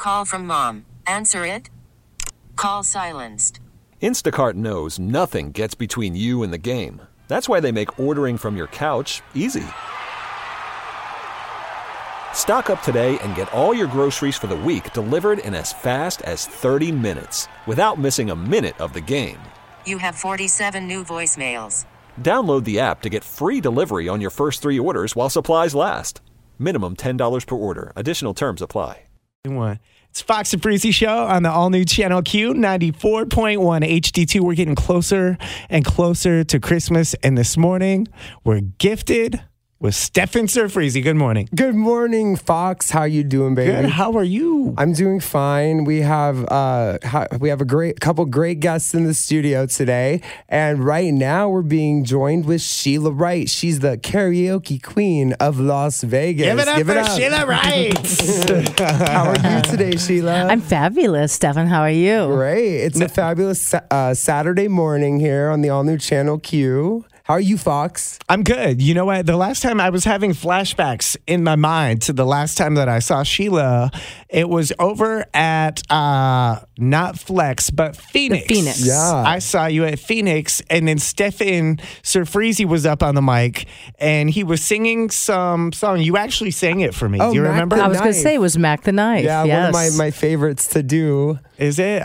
call from mom. Answer it. Call silenced. Instacart knows nothing gets between you and the game. That's why they make ordering from your couch easy. Stock up today and get all your groceries for the week delivered in as fast as 30 minutes without missing a minute of the game. You have 47 new voicemails. Download the app to get free delivery on your first 3 orders while supplies last. Minimum $10 per order. Additional terms apply. It's Fox and Freezy Show on the all-new Channel Q, 94.1 HD2. We're getting closer and closer to Christmas, and this morning we're gifted with Stefan Sir Freezy. Good morning. Good morning, Fox. How you doing, baby? Good. How are you? I'm doing fine. We have a couple great guests in the studio today, and right now we're being joined with Sheila Wright. She's the karaoke queen of Las Vegas. Give it up for Sheila Wright. How are you today, Sheila? I'm fabulous, Stefan. How are you? Great. It's a fabulous Saturday morning here on the all-new Channel Q. How are you, Fox? I'm good. You know what? The last time I was having flashbacks in my mind to the last time that I saw Sheila, it was over at not Flex, but Phoenix. The Phoenix. Yeah. I saw you at Phoenix, and then Stefan Sir Freezy was up on the mic, and he was singing some song. You actually sang it for me. Oh, Do you Mac remember? the I was going to Knife. say it was Mac the Knife. Yeah, yes. one of my favorites to do. Is it?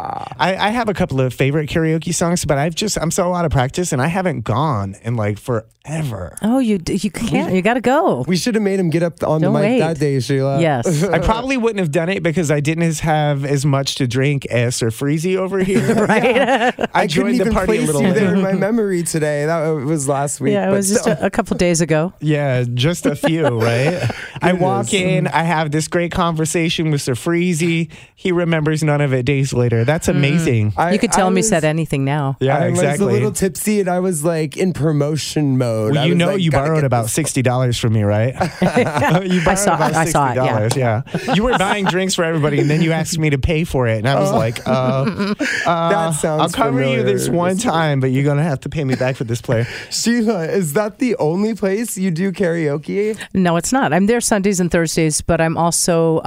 I have a couple of favorite karaoke songs, but I'm so out of practice, and I haven't gone in like forever. Oh, you can't. You got to go. We should have made him get up on Don't the mic wait. that day, Sheila. Yes. I probably wouldn't have done it because I didn't have as much to drink as Sir Freezy over here. Right? I couldn't joined the even party a place little you there in late. my memory today. That was last week. Yeah, it but was just still. a couple days ago. Yeah, just a few, right? I walk in, I have this great conversation with Sir Freezy. He remembers none of it days later. That's amazing. You could tell him he was- said anything now. Yeah, I was a exactly. little tipsy and I was like in promotion mode. Well, I you was know like, you gotta borrowed get about this- $60 from me, right? You borrowed I saw it, $60, yeah. You were buying drinks for everybody, and then you asked me to pay for it. And I was like, That sounds I'll cover you familiar. this one time, but you're going to have to pay me back for this player. Sheila, is that the only place you do karaoke? No, it's not. I'm there Sundays and Thursdays, but I'm also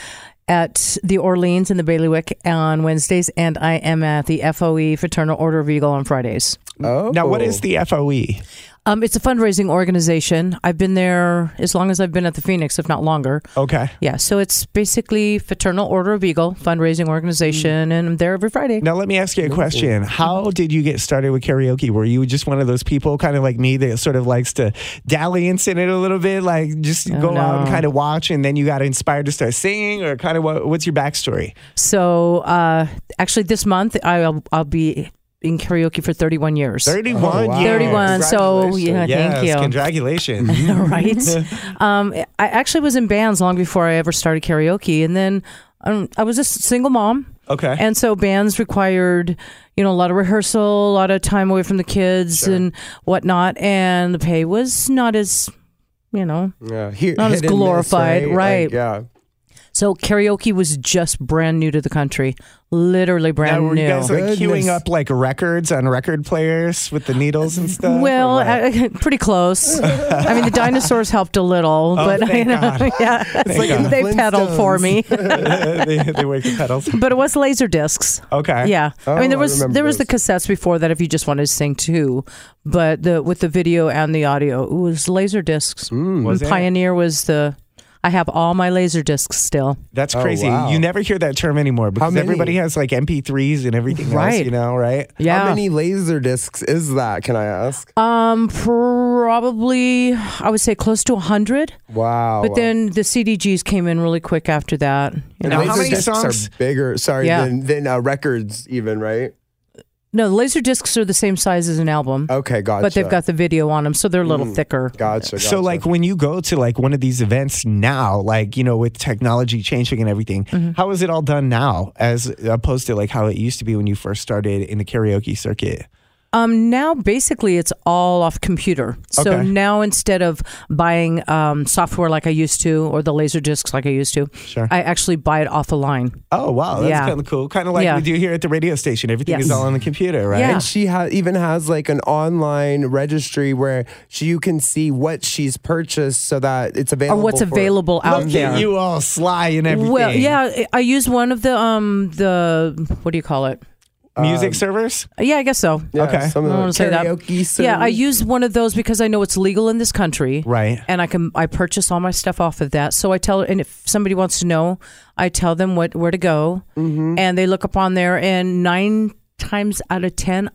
at the Orleans in the Bailiwick on Wednesdays, and I am at the FOE, Fraternal Order of Eagle, on Fridays. Oh. Now, what is the FOE? It's a fundraising organization. I've been there as long as I've been at the Phoenix, if not longer. Okay. Yeah, so it's basically Fraternal Order of Eagle, fundraising organization, and I'm there every Friday. Now, let me ask you a question. How did you get started with karaoke? Were you just one of those people, kind of like me, that sort of likes to dalliance in it a little bit, like just go out and kind of watch, and then you got inspired to start singing, or kind of what's your backstory? So actually this month I'll be in karaoke for 31 years. 31 Oh, wow. years. 31, so yeah, Yes, thank you. Congratulations. Right? I actually was in bands long before I ever started karaoke, and then I was a single mom. Okay. And so bands required, a lot of rehearsal, a lot of time away from the kids and whatnot, and the pay was not as, Yeah, not as hit and miss, glorified, right? Like, yeah. So karaoke was just brand new to the country, literally brand Now, were new. you guys like Goodness. queuing up like records on record players with the needles and stuff? Well, or what? pretty close. I mean, the dinosaurs helped a little, but thank God. yeah, like in the they pedaled for Flintstones. me. they work the pedals. But it was laser discs. Okay. Yeah, Oh, I mean, there I was remember the cassettes before that if you just wanted to sing too, but with the video and the audio, it was laser discs. Was And it? Pioneer was I have all my laser discs still. That's Oh, crazy. wow. You never hear that term anymore because many? everybody has like MP3s and everything else, Right. right? Yeah. How many laser discs is that, can I ask? Probably I would say close to 100. Wow. But then the CDGs came in really quick after that. And Now, laser how many discs songs- are bigger, Yeah. than records even, right? No, the laser discs are the same size as an album, Okay, gotcha. but they've got the video on them, so they're a little thicker. Gotcha. So like when you go to like one of these events now, like, with technology changing and everything, how is it all done now as opposed to like how it used to be when you first started in the karaoke circuit? Now, basically, it's all off computer. So Okay. now instead of buying software like I used to or the laser discs like I used to, Sure. I actually buy it off the line. Oh, wow. That's Yeah. kind of cool. Kind of like Yeah. we do here at the radio station. Everything Yes. is all on the computer, right? Yeah. And she even has like an online registry where you can see what she's purchased so that it's Or available. what's for- available out Look there. at you all sly and everything. Well, yeah, I use one of the what do you call it? Music servers? Yeah, I guess so. Yeah, Okay. some of I the wanna say that. karaoke Yeah, I service. use one of those because I know it's legal in this country. Right. And I purchase all my stuff off of that. So I tell, and if somebody wants to know, I tell them where to go, and they look up on there, and 9 times out of 10,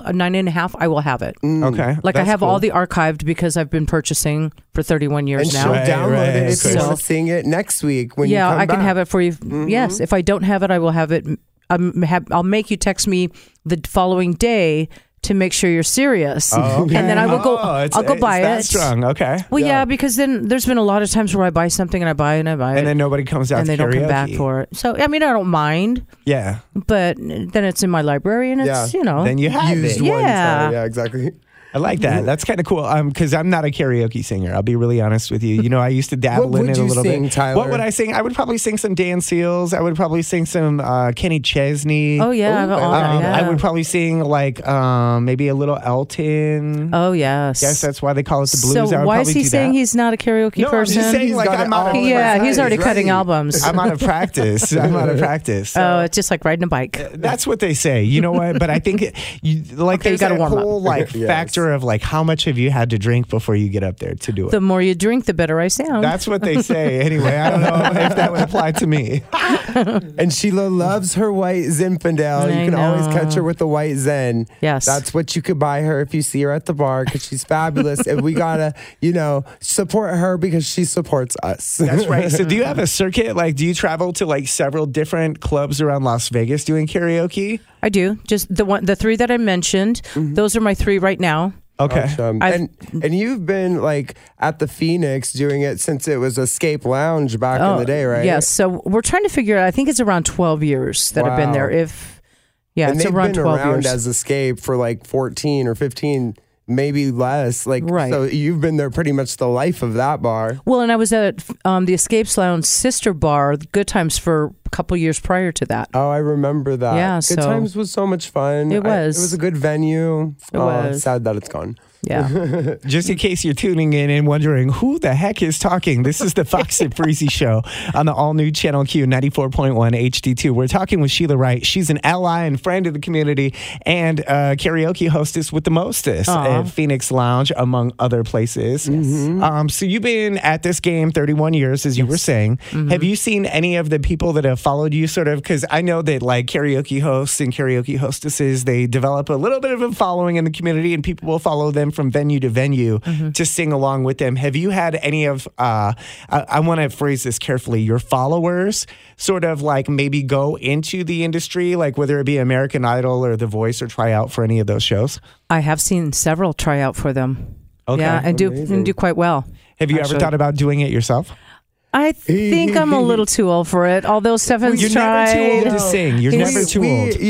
9.5, I will have it. Okay. Like I That's have cool. all the archived because I've been purchasing for 31 years And now. she'll Right, download right. it if you So- want to sing it next week when you Yeah, come I can back. have it for you. Yes, if I don't have it, I will have it. I'll make you text me the following day to make sure you're serious, Oh, okay. and then I will go. Oh, I'll go buy it's that it. strong. Okay. Well, yeah, because then there's been a lot of times where I buy something and I buy it and I buy it, And then nobody comes out and to they don't come back karaoke. for it. So I mean, I don't mind, Yeah. but then it's in my library and it's Yeah. Then you have Used it. one Yeah. time. Yeah, exactly. I like that. That's kind of cool. Because I'm not a karaoke singer. I'll be really honest with you. You know, I used to dabble What in would it a you little sing, bit. Tyler? What would I sing? I would probably sing some Dan Seals. I would probably sing some Kenny Chesney. Oh yeah, Ooh, all that, yeah. I would probably sing like maybe a little Elton. Oh yes. Guess that's why they call it the blues. I So would why is probably he do saying that. he's not a karaoke No, I'm person? just saying, He's like, got I'm it out all of Yeah, he's He's already ready. cutting albums. I'm out of practice. I'm out of practice. Oh, it's just like riding a bike. That's what they say. You know what? But I think Okay, there's you gotta that warm up. whole like Yes. factor of like how much have you had to drink before you get up there to do it. The more you drink, the better I sound. That's what they say. Anyway, I don't know if that would apply to me. And Sheila loves her white Zinfandel. I You can always know. catch her with the white Zen. Yes. That's what you could buy her if you see her at the bar because she's fabulous. And we got to, support her because she supports us. That's right. So do you have a circuit? Like, do you travel to like several different clubs around Las Vegas doing karaoke? I do. Just the 3 that I mentioned. Those are my 3 right now. Okay. Awesome. I've- And you've been like at the Phoenix doing it since it was Escape Lounge back in the day, right? Yes. So we're trying to figure out. I think it's around 12 years that I've been Wow. there. And And it's they've around been 12 around years. as Escape for like 14 or 15, maybe less. Like, Right. So you've been there pretty much the life of that bar. Well, and I was at the Escapes Lounge sister bar, Good Times, for a couple years prior to that. Oh, I remember that. Yeah, Good so- Times was so much fun. It was. It was a good venue. It was. Sad that it's gone. Yeah. Just in case you're tuning in and wondering who the heck is talking, this is the Fox and Freezy Show on the all-new Channel Q 94.1 HD2. We're talking with Sheila Wright. She's an ally and friend of the community and karaoke hostess with the mostest at Phoenix Lounge, among other places. So you've been at this game 31 years, as you were saying. Have you seen any of the people that have followed you sort of? Because I know that like karaoke hosts and karaoke hostesses, they develop a little bit of a following in the community and people will follow them from venue to venue to sing along with them. Have you had any of, I want to phrase this carefully, your followers sort of like maybe go into the industry, like whether it be American Idol or The Voice or try out for any of those shows? I have seen several try out for them. Okay. Yeah, and do quite well. Have you ever Actually. thought about doing it yourself? I think I'm a little too old for it. Although Stefan's You're tried. never too old to sing. You're never too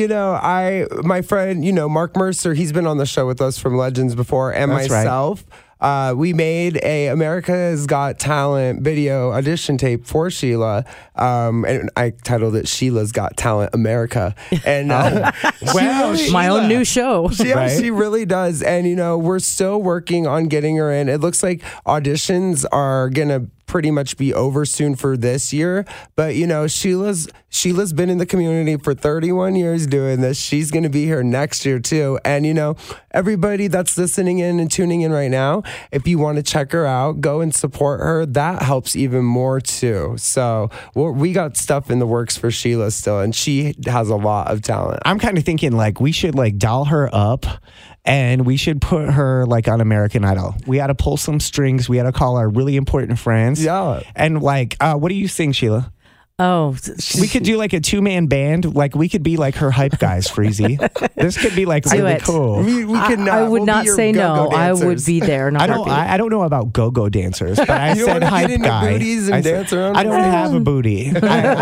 old. My friend, Mark Mercer, he's been on the show with us from Legends before, and That's right. myself. We made a America's Got Talent video audition tape for Sheila, and I titled it "Sheila's Got Talent America." And Well, My Sheila. own new show. yeah, Right. she really does. And, we're still working on getting her in. It looks like auditions are going to pretty much be over soon for this year. But, Sheila's been in the community for 31 years doing this. She's going to be here next year, too. And, everybody that's listening in and tuning in right now, if you want to check her out, go and support her. That helps even more, too. So we got stuff in the works for Sheila still, and she has a lot of talent. I'm kind of thinking like we should like doll her up and we should put her like on American Idol. We got to pull some strings. We got to call our really important friends. Yeah. And like, what do you sing, Sheila? Oh, We could do like a 2-man band. Like we could be like her hype guys, Freezy. This could be like Do really it. cool. We could not. I would We'll be not your say no. go-go I would dancers. be there. Not I don't know about go-go dancers, but I You don't said wanna hype get in your guy. booties and I said- dance around I don't with have a booty.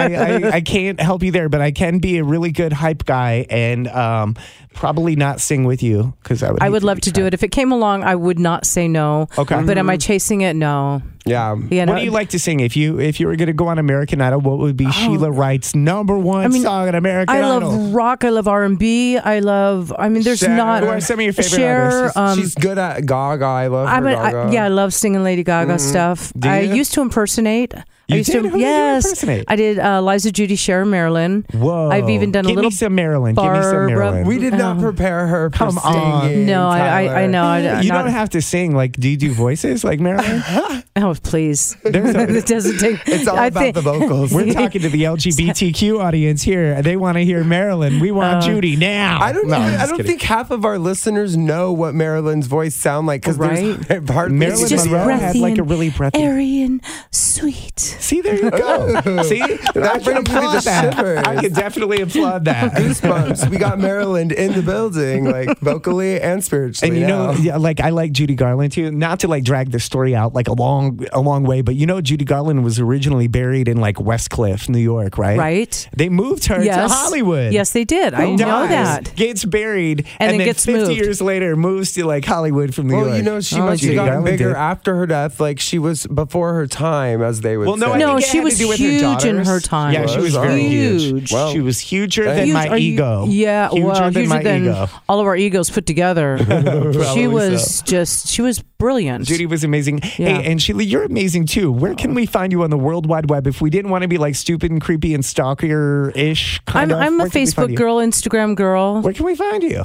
I can't help you there, but I can be a really good hype guy and probably not sing with you because I would love to do it. If it came along, I would not say no. Okay. But am I chasing it? No. Yeah. You know, What do you like to sing? If you were going to go on American Idol, what would be Sheila Wright's number one song on American I Idol? love rock. I love R&B. There's Cher. not. Who are some of your favorite Cher, artists? She's good at Gaga. I love her Gaga. I love singing Lady Gaga stuff. Do I you? used to impersonate. You I used did? to, Who did you yes. impersonate? I did Liza, Judy, Cher, Marilyn. Whoa. I've even done Give a little me some Marilyn. Give me some Barbara. Marilyn. We did not prepare her for Come on. singing. No, I Tyler. know. You not- don't have to sing. Like, do you do voices like Marilyn? Oh, please. There's a- It doesn't take. It's all I about think- the vocals. We're talking to the LGBTQ audience here. They want to hear Marilyn. We want Judy now. I don't. No, I'm I just don't kidding. think half of our listeners know what Marilyn's voice sound like because Right? there's hardly Marilyn It's just Monroe breathy had like a and really breathy. airy and sweet. See, there you go. See, I can brings me applaud the that. shivers. I can definitely applaud that. goosebumps. We got Maryland in the building, like vocally and spiritually. And you know, now. yeah, like I like Judy Garland too. Not to like drag the story out like a long way, but you know, Judy Garland was originally buried in like Westcliff, New York, right? Right. They moved her Yes. to Hollywood. Yes, they did. I know Dies, that. Gets buried, And then then gets 50 moved. years later moves to like Hollywood from New Well, York. you know, she Oh, must Judy have gotten Garland bigger did. after her death. Like she was before her time, as they would Well, no, say. I No, think it she had was to do with her huge in daughters. her time. Yeah, she was Was very huge. huge. Wow. She was huger than Huge- my Are you- ego. Yeah, huger huger than ego. all of our egos put together. She was she was brilliant. Judy was amazing. Yeah. Hey, and Sheila, you're amazing too. Where can we find you on the World Wide Web if we didn't want to be like stupid and creepy and stalker-ish kind of? I'm a Where can we find Facebook you? girl, Instagram girl. Where can we find you?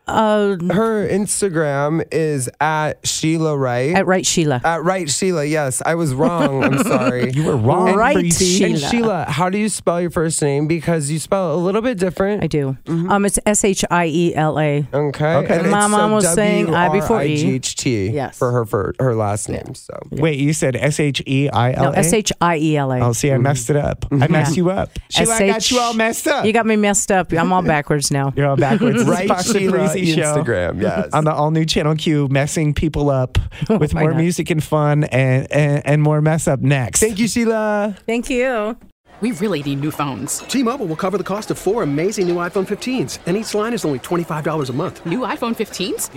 Her Instagram is at Sheila Wright. At Right Sheila. At Right Sheila, yes. I was wrong. I'm sorry. You were wrong. Right, Freaky. Sheila. And Sheila, how do you spell your first name? Because you spell it a little bit different. I do. It's SHIELA. Okay. And My it's mom was saying I before E. WRIGHT Yes. for her last name. So Wait, you said SHEILA? No, SHIELA. Oh, see, I messed it up. I messed you up. Sheila, I got you all messed up. You got me messed up. I'm all backwards now. You're all backwards. This is Right Fox and Sheila Breezy Show. Instagram, yes. On the all-new Channel Q, messing people up with Why more not? music and fun and more mess up next. Thank you, Sheila. Thank you. We really need new phones. T-Mobile will cover the cost of 4 amazing new iPhone 15s, and each line is only $25 a month. New iPhone 15s?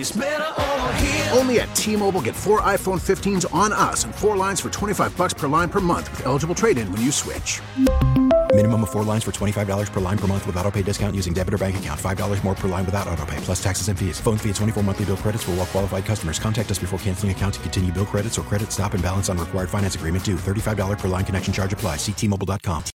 Only at T-Mobile, get 4 iPhone 15s on us and 4 lines for $25 per line per month with eligible trade-in when you switch. Minimum of 4 lines for $25 per line per month with autopay discount using debit or bank account. $5 more per line without autopay, plus taxes and fees. Phone fee at 24 monthly bill credits for well-qualified customers. Contact us before canceling account to continue bill credits or credit stop and balance on required finance agreement due. $35 per line connection charge applies. See T-Mobile.com.